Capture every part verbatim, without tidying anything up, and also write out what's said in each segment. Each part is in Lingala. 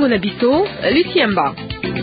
Sango na Bito, Lutiemba.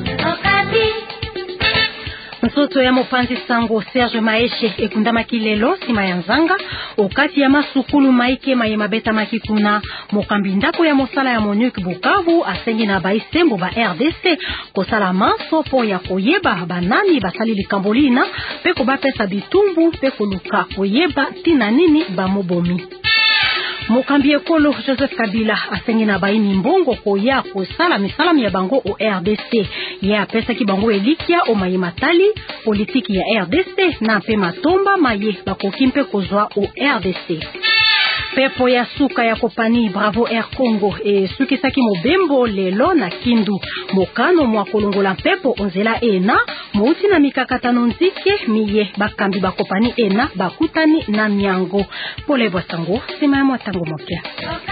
Nsoto ya mopanzi Sango Serge Maeshe ekundama kilelo sima ya nzanga okati ya masukulu maike maye mabeta makikuna mokambi ndako ya mosala ya Monique Bukavu asengi na baisembo ba R D C kosala manso po ya koyeba banani basali likambolina pe ko bapesa bitumbu pe koluka koyeba tina nini ba mobomi. Mokambi ekolo Joseph Kabila asengi na baini mbongo koya kosala misala ya bango o R D C ya pesa ki bango elikia o maye matali politiki ya R D C na pe matomba maye bakokimpe kozwa o R D C. Pepo ya suka ya kopani Bravo Air Congo e suki saki mobembo lelo na Kindu mokano mwa kolongola pepo onzela ena mouti na mikakatano nzike miye bakambi bakopani ena bakutani na miango pole bwasango sima ya mwatango mokia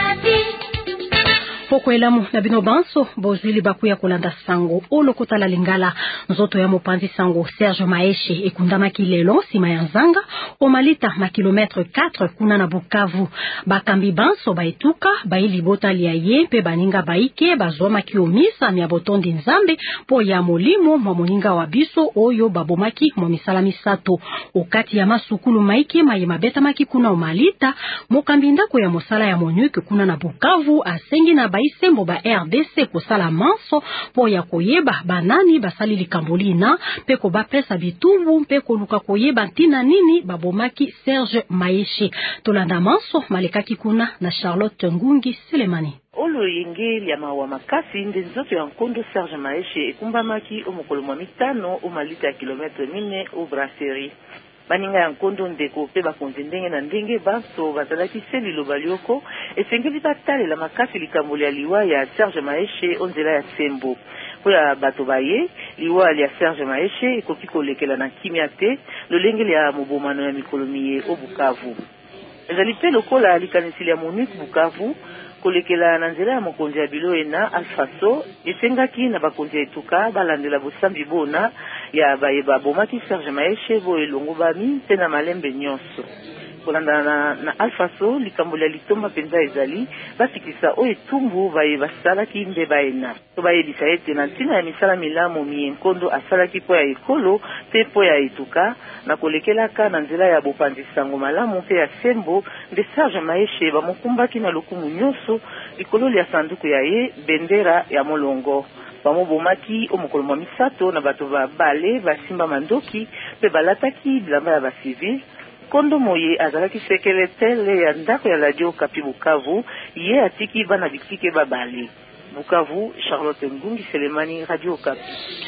poko elamu na bino banso bozwili bakuya kolanda Sango olokotala lingala nzoto ya mopanzi Sango Serge Maeshe ekundama kilelo sima ya nzanga omalita ma kilometre quatre kuna na Bukavu bakambi banso baetuka baili botali ya ye pe baninga baike bazoma kiomisa mya botondi nzambe po ya molimo mwa moninga wa biso oyo babomaki mwa misala misato okati ya masukulu maike maye mabeta maki kuna omalita mokambi ndako ya mosala ya Monique kuna na Bukavu asengi na baisembo ba R D C kosala manso po ya koyeba banani basali likambolina pe ko bapesa bitumbu pe koluka koyeba ntina nini babomaki Serge Maeshe tolanda manso malekaki kuna na Charlotte Ngungi Selemani. Olo yengeli ya mawa makasi nde nzoto ya nkondo Serge Maeshe ekumbamaki omokolo mwa mitano omalita ya kilometre mine o brasserie. Baninga ya nkondo ndeko pe bakonzi ndenge na ndenge banso bazalaki seli lobalioko esengeli batalela makasi likamboli ya liwa ya Serge Maeshe onzela ya sembo. Po ya bato baye, liwa ya Serge Maeshe ekoki kolekela na kimia te lolengeli ya mobomano ya mikolomiye o Bukavu. Ezali pe lokola likanisili ya Monique Bukavu kolekela na nzela ya mokonzi ya bilo ena Alfaso esengaki na bakonzi etuka balandela bosambi bona ya bayeba bomaki Serge Maeshe bo elongo bami pe na malembe nyonso. Kolanda na, na Alfaso likamboli ya litomba penza ezali basikisa o etumbu baye basalaki nde baena to bayebisa ete na ntina ya misala milamo mienkondo asalaki po ya ekolo pe po ya etuka na kolekelaka na nzela ya bopanzi Sango malamu pe ya sembo nde Serge Maeshe bamokumbaki na lokumu nyonso likolo ya sanduku ya ye bendera ya molongo bamobomaki omokolo mwa misato na bato ba bale basimba mandoki pe balataki bilamba ya basivile. Kondo moye azalaki sekele tele ya ndako ya radio Kapi Bukavu ye atiki bana bitike babali. Bukavu, Charlotte Ngungi Selemani, Radio Kapi.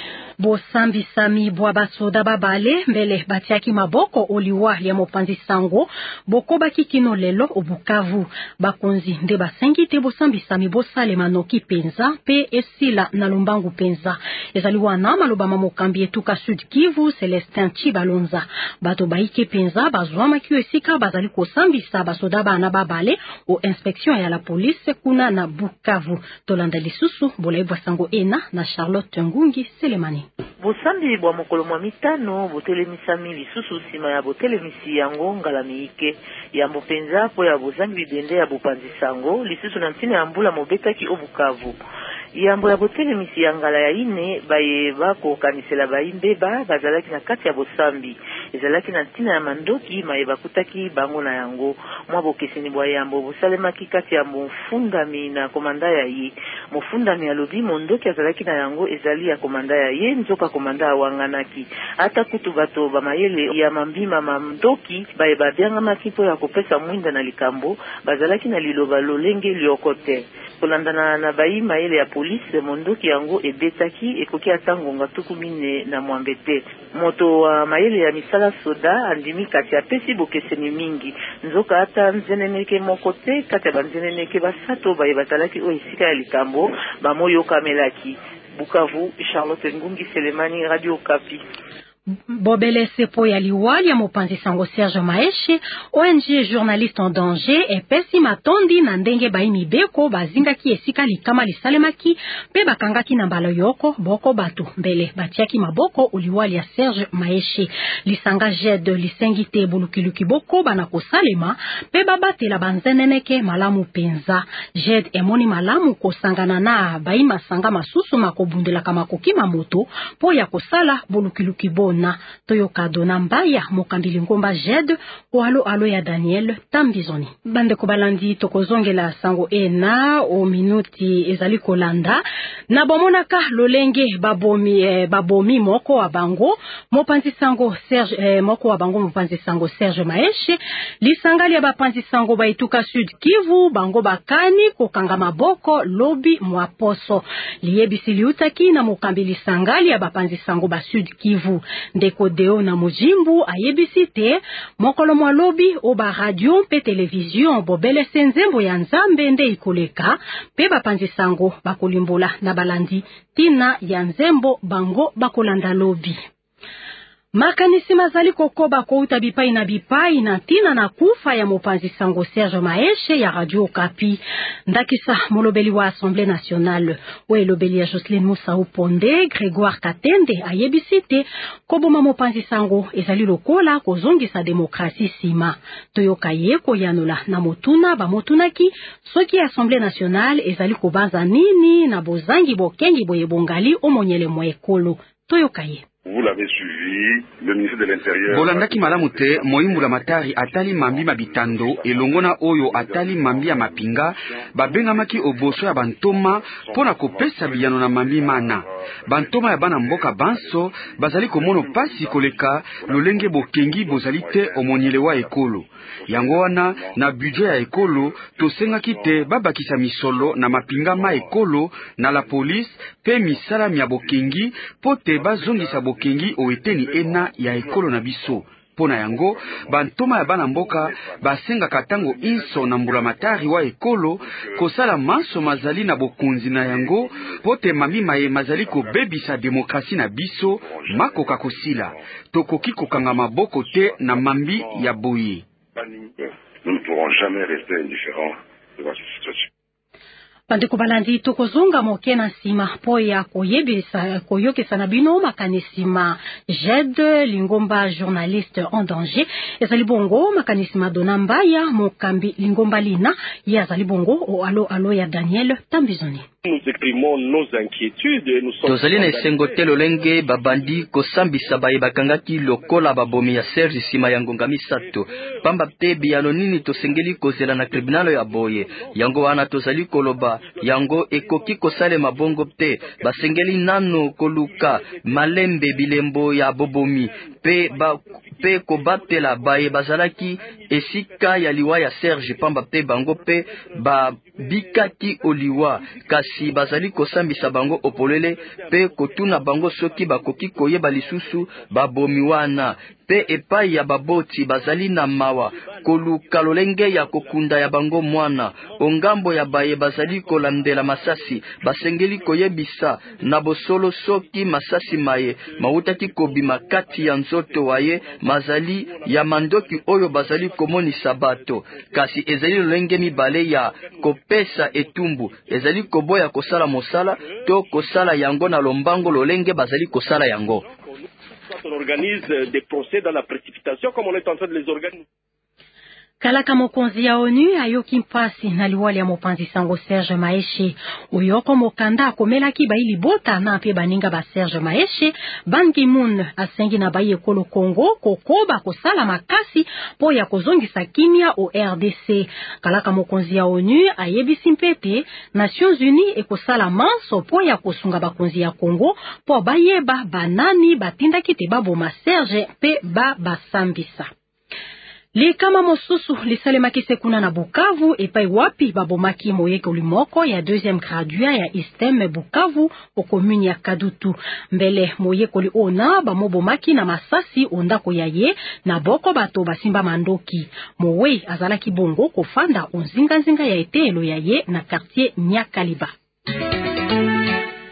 Bosambi sami bwa basoda babale mbele batiaki maboko oliwa ya mopanzi Sango boko baki kino lelo o Bukavu bakonzi nde basengi te bosambi sami bosale manoki penza pe esila na lombangu penza ezali wana maloba mamokambi etuka Sud Kivu Celestin Chibalonza bato baike penza bazwama kio esika bazali kosambisa basoda bana babale o inspection ya la police kuna na Bukavu tolanda lisusu bolaibwa Sango ena na Charlotte Ngungi Selemani. Bosambi bwa mokolo mwa mitano botelemisami lisusu sima ya botelemisi yango ngala miike ya mbopenza po ya bozangi bibende ya bopanzi Sango lisusu na ntina ya mbula mobetaki o Bukavu. Yambo ya botelemisi ya ngala ya ine baye bako kanisela baimbeba bazalaki na kati ya bosambi ezalaki na ntina ya mandoki maye bakutaki bango na yango mwa bokeseni bwa yambo bosalemaki kati ya mofundami na komanda ya ye mofundami alobi mondoki azalaki na yango ezali ya komanda ya ye nzoka komanda awanganaki ata kutu bato bamayele ya mambima mandoki baye babiangamaki po ya kopesa mwinda na likambo bazalaki na liloba lolenge liokote kolandana na bayi mayele ya police mondoki yango ebetaki ekoki atangonga tuku mine na mwambete moto wa mayele ya misala soda andimi kati apesi bokeseni mingi nzoka ata nzeneneke moko te kati ya banzeneneke basato baye batalaki o esika ya likambo bamoyokamelaki. Bukavu, Charlotte Ngungi Selemani, Radio Kapi. Bobelese po ya liwali ya mopanzi sango Serge Maeshe, O N G Journaliste en Danger, epesi matondi na ndenge bai mibeko bazingaki esika likama lisalemaki pe bakangaki na mbala yoko boko batu mbele batiaki maboko uliwali ya Serge Maeshe. Lisanga J E D lisengi te bulukiluki boko bana kosalema pe babatela banzeneneke malamu penza. J E D emoni malamu kosangana na bai masanga masusu makobundela kama kokima moto po ya kosala bulukiluki bona. Toyoka dona mbaya mokambili ngomba J E D o alo alo ya Daniel Tambizoni. Bande kobalandi tokozongela sango ena o minuti ezali kolanda na bomonaka lolenge babomi eh, babomi moko wa bango mopanzi sango Serge eh, moko wa bango mopanzi sango Serge Maeshe. Lisangali ya bapanzi sango baituka Sud Kivu bango bakani kokanga maboko lobi mwaposo liyebisi liutaki na mokambili sangali ya bapanzi sango ba Sud Kivu. Ndeko deo na mujimbu ayebisi te mokolo mwa lobi o ba radio pe television bobele senzembo ya nzambe nde ikoleka pe bapanzi sango bakolimbola na balandi tina ya nzembo bango bakolanda lobi. Makanisi mazali kokoba kouta bipai na bipai na tina na kufa ya mopanzi sango Serge Maeshe ya Radio Okapi. Ndakisa molobeli wa Assemblée Nationale we lobeli ya Jocelyne Moussa Uponde Grégoire Katende ayebisite koboma mopanzi sango ezali lokola kozongisa demokrasi sima. Toyoka ye koyanola na motuna ba motunaki soki Assemblée Nationale ezali kobanza nini na bozangi bokengi boyebongali omonyele mwa ekolo. Toyoka ye. Vous l'avez suivi, le ministre de l'Intérieur. Bolandaki malamute Moimbula Matari atali mambi mabitando elongona oyo atali mambi ya mapinga babengamaki oboso ya bantoma pona kopesa biyano na mambi mana. Bantoma ya bana mboka banso bazali komono pasi koleka lolenge bokengi bozali te omonyele wa ekolo. Yango wana na budget ya ekolo tosengaki te babakisa misolo na mapinga ma ekolo na la police pe misala mya bokengi pote bazongisa bokengi oeteni ena ya ekolo na biso. Pona yango bantoma ya bana mboka basenga katango inso na Mbula Matari wa ekolo kosala manso mazali na bokunzi na yango pote mami maye mazali kobebisa demokrasi na biso makoka kosila tokoki kokanga maboko te na mambi ya boye. Nous ne pourrons jamais rester indifférents devant cette situation. Bandeko balandi tokozonga moke na sima po ya koyebisa koyokesa na bino makanisima J E D Lingomba Journaliste en Danger ezali bongo makanisima dona mbaya mokambi Lingomba Lina ya ezali bongo o alo alo ya Daniel Tambizoni. Nous exprimons nos inquiétudes et nous sommes tozali na esengo te lolenge babandi kosambisa baye bakangaki lokola babomi ya Serge sima ya ngonga misato pamba te biyano nini tosengeli kozela na tribunalo ya boye yango wana tozali koloba yango ekoki kosale mabongo te basengeli nano koluka malembe bilembo ya bobomi pe ba pe kobatela baye bazalaki esika ya liwa ya Serge pamba te bango pe ba bikaki oliwa kasi bazali kosambisa bango opolele pe kotuna bango soki bakoki koyeba lisusu babomi wana pe epai ya baboti bazali na mawa koluka lolenge ya kokunda ya bango mwana ongambo ya baye bazali kolandela masasi basengeli koyebisa na bosolo soki masasi maye mautaki kobima kati ya nzoto waye mazali ya mandoki oyo bazali komonisa bato kasi ezali lolenge mibale ya kopesa etumbu ezali koboya kosala mosala to kosala yango na lombango lolenge bazali kosala yango. On organise des procès dans la précipitation comme on est en train de les organiser. Kalaka mokonzi ya ONU ayoki mpasi na liwali ya mopanzi sango Serge Maeshe uyoko mokanda akomelaki baili bota na pe baninga ba Serge Maeshe Ban Ki-moon asengi na baye ekolo Congo kokoba kosala makasi po ya kozongisa kimia o R D C. Kalaka mokonzi ya ONU ayebisi mpete Nations Unies ekosala manso po ya kosunga bakonzi ya Congo po bayeba banani batindaki te baboma Serge pe ba basambisa. Likama mosusu lisalemaki sekuna na Bukavu epai wapi babomaki moyeke ulimoko ya deuxième gradua ya Istem Bukavu o commune ya Kadutu. Mbele moyeke li ona bamobomaki na masasi ondako ya ye na boko bato basimba mandoki. Mowe azalaki bongo kofanda onzinga nzinga ya etelo ya ye na quartier Nyakaliba.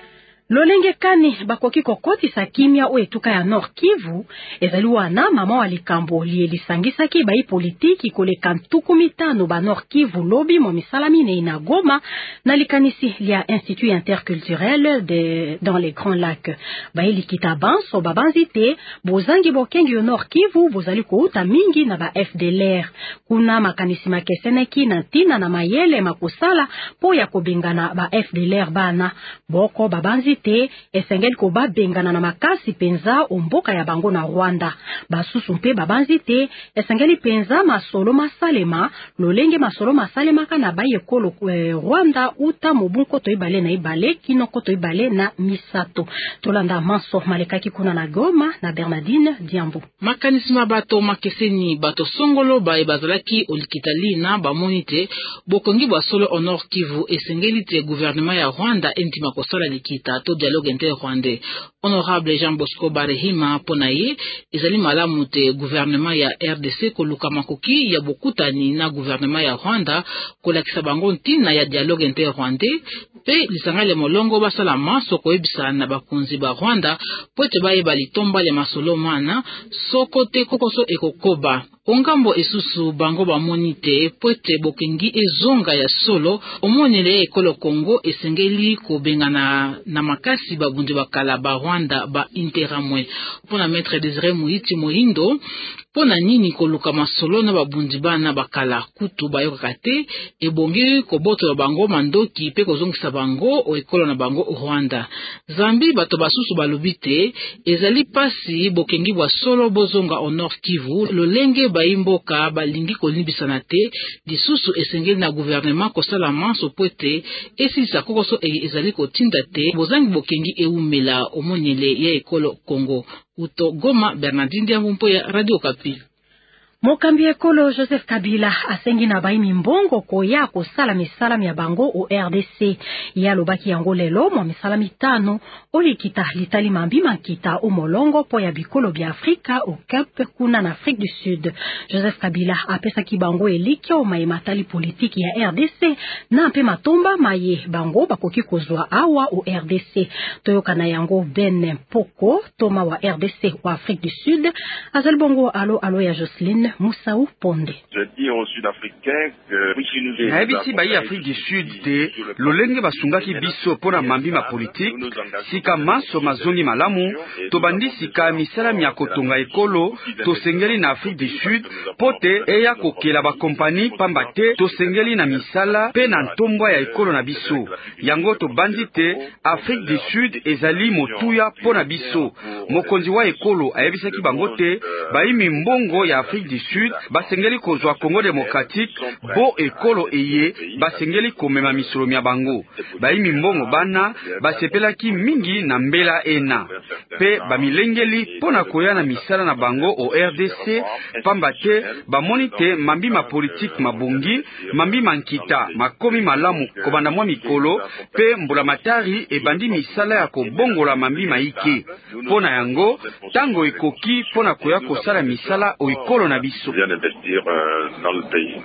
Lolenge kani bakoki kokoti sa kimia o etuka ya Nord Kivu ezali wana mama wa likambo lielisangisaki bai politiki koleka ntuku mitano ba Nord Kivu lobi mo misalami ne ina Goma na likanisi lia Institut interculturel de dans les Grands Lacs. Bai likita banso babanzite bozangi bokengi yo Nord Kivu bozali kouta mingi na ba F D L R. Kuna makanisi makeseneki na tina na mayele makosala po ya kobengana ba F D L R bana boko babanzite te esengeli ko ba bengana na makasi penza omboka ya bango na Rwanda. Basusu mpe babanzi te esengeli penza masolo masalema lolenge masolo masalema kana ba yekolo eh, Rwanda uta mobunko to ibale na ibale kinoko to ibale na misato. Tolanda manso malekaki kuna na Goma na Bernardine Diambo. Makanisma bato makeseni bato songolo ba ebazalaki olikitali na ba monite bokongi ba solo au Nord Kivu esengeli te gouvernement ya Rwanda entima kosala likita to dialogue inter-rwandais. Honorable Jean Bosco Barehima ponaye ezali malamu te gouvernement ya R D C koluka makoki ya bokutani na gouvernement ya Rwanda kolakisa bango ntina ya dialogue inter-rwandais pe lisangale molongo basala maso koyebisa na bakunzi ba Rwanda pote baye balitomba le masolo mana soko te kokoso ekokoba. Ongambo esusu bango ba monite pote bokengi ezonga ya solo omonele ekolo Congo esengeli ko bengana na makasi babundi bakala ba Rwanda ba interamwe. Pona maître Désiré Muhiti Mohindo pona nini koluka masolo na babundi bana bakala kutu bayoka te ebongi koboto bango mandoki pe kozongisa bango o ekolo na bango Rwanda. Zambi bato basusu balobite ezali pasi bokengi bwa solo bozonga au Nord Kivu lolenge baimboka balingi kolibisana te disusu esengeli na gouvernement kosala manso poete esisa kokoso e ezali kotinda te bozangi bokengi eumela omonyele ya ekolo Congo. Uto Goma, Bernardine Diambo ya Radio Kapi. Mokambi ekolo Joseph Kabila asengi na baimi mbongo koya kosala misala ya bango o R D C ya lobaki yango lelo mo misala mitano olikita litali mambi mankita o molongo po ya bikolo bya Afrika o Cap kuna na Afrique du Sud. Joseph Kabila apesa ki bango eliki o maye matali politiki ya R D C na mpe matomba maye bango bakoki kozwa awa o R D C. Toyoka na yango Ben Poko toma wa R D C o Afrique du Sud azali bongo alo alo ya Jocelyne Moussaou Ponde. Je dis aux Sud-Africains que naebisi bayi Afrique du Sud te lolenge basungaki biso pona mambi ma politique sika maso mazongi malamu tobandi sika misala ya kotonga ekolo tosengeli na Afrique du Sud pote eya kokela ba kompani pamba te tosengeli na misala pe na ntombwa ya ekolo na biso yango tobandi te Afrique du Sud ezali motuya pona biso mokonzi wa ekolo ayebisaki bango te bayi mbongo ya Afrique du Sud basengeli kozwa Congo démocratique bo ekolo eye basengeli komema misolo ya bango baimi mbongo bana basepelaki mingi na mbela ena pe bamilengeli pona koya na misala na bango o R D C pamba te bamoni te mambi ma politique mabongi mambi mankita makomi malamu kobanda mwa mikolo pe mbula matari ebandi misala ya kobongola mambi maike pona yango tango ekoki pona koya kosala misala o ekolo na biso d'investir euh, dans le pays.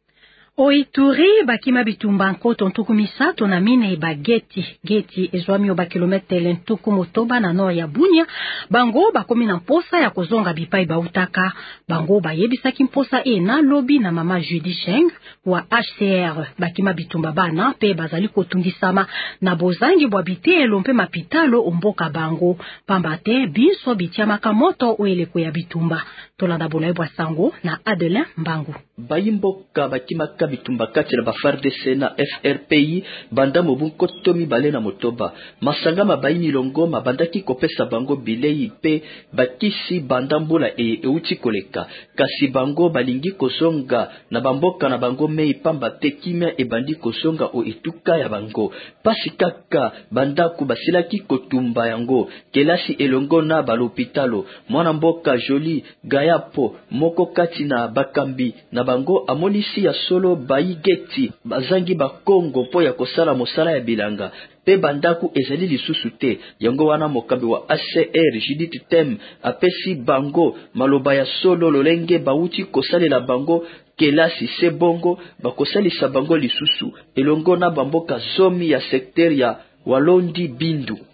Oituri bakima bitumba nkoto ntuku misato na mine ba Geti Geti ezwami oba kilometele ntuku motoba na nord ya Bunia bango bakomi na mposa ya kozonga bipai ba utaka bango bayebisaki mposa e na lobi na mama Judy Cheng wa H C R bakima bitumba bana pe bazali kotundisama na bozangi bwa bitelo mpe mapitalo omboka bango pambate biso bitiamaka moto oeleko ya bitumba tolanda bolaye bwa sango na Adelin Mbangu bayimboka bakima bitumba kati na ba F A R D C na F R P I banda mobunko tomi bale na motoba masanga mabayi milongo mabandaki kopesa bango bilei pe bakisi banda mbula e euti koleka kasi bango balingi kosonga na bamboka na bango mei pamba te kimia ebandi kosonga o etuka ya bango pasi kaka bandaku basilaki kotumba yango kelasi elongo na balopitalo mwana mboka Joli Gayapo moko kati na bakambi na bango amonisi ya solo bayi Geti bazangi bakongo po ya kosala mosala ya bilanga pe bandaku ezali lisusu te yango wana mokambi wa A C R Judith Tem apesi bango maloba ya solo lolenge bauti kosalela bango kelasi se bongo bakosalisa bango lisusu elongo na bamboka zomi ya sekter ya Walondi Bindu.